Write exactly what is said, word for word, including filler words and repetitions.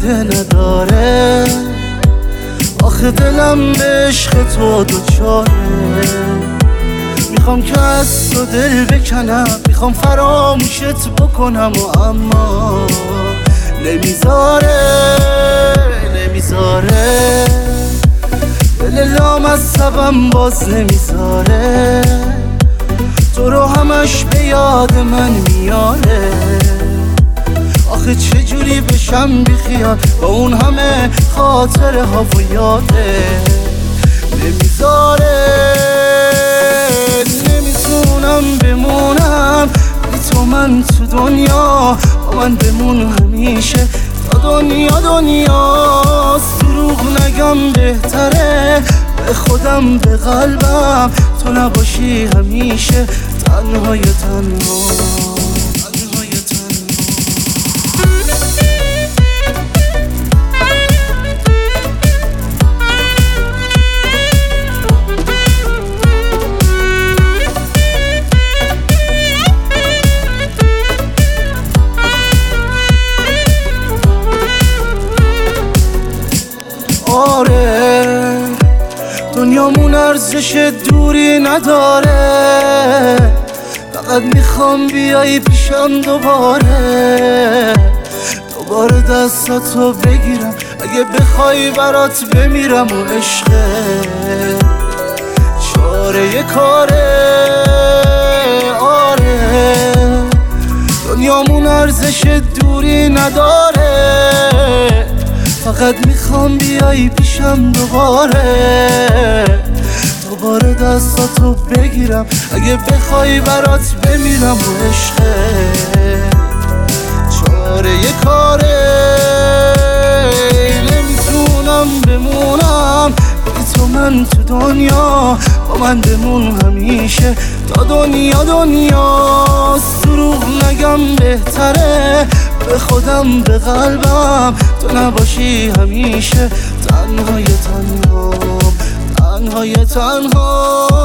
فایده نداره، آخه دلم به عشق تو دوچاره. میخوام که از تو دل بکنم، میخوام فراموشت بکنم و اما نمیذاره نمیذاره دل لامصبم باز نمیذاره، تو رو همش به یاد من میاره. آخه چجوری بشم بیخیال با اون همه خاطره ها و یاده نمیذاره. نمیتونم بمونم بی تو من تو دنیا، با من بمون همیشه تا دنیا دنیاست. دروغ نگم بهتره، به خودم به قلبم تو نباشی همیشه تنهای تنها. آره دنیامون ارزش دوری نداره، فقط میخوام بیایی پیشم دوباره. دوباره دستاتو بگیرم اگه بخوای برات بمیرم و عشقه چاره کاره. آره دنیامون ارزش دوری نداره، فقط میخوام بیایی پیشم دوباره. دوباره دستاتو بگیرم اگه بخوای برات بمیرم و عشقه چاره کاره. نمیتونم بمونم بی تو من تو دنیا، با من بمون همیشه تا دنیا دنیاست. دروغ نگم بهتره، به خودم به قلبم تو نباشی همیشه تنهای تنها تنهای تنها.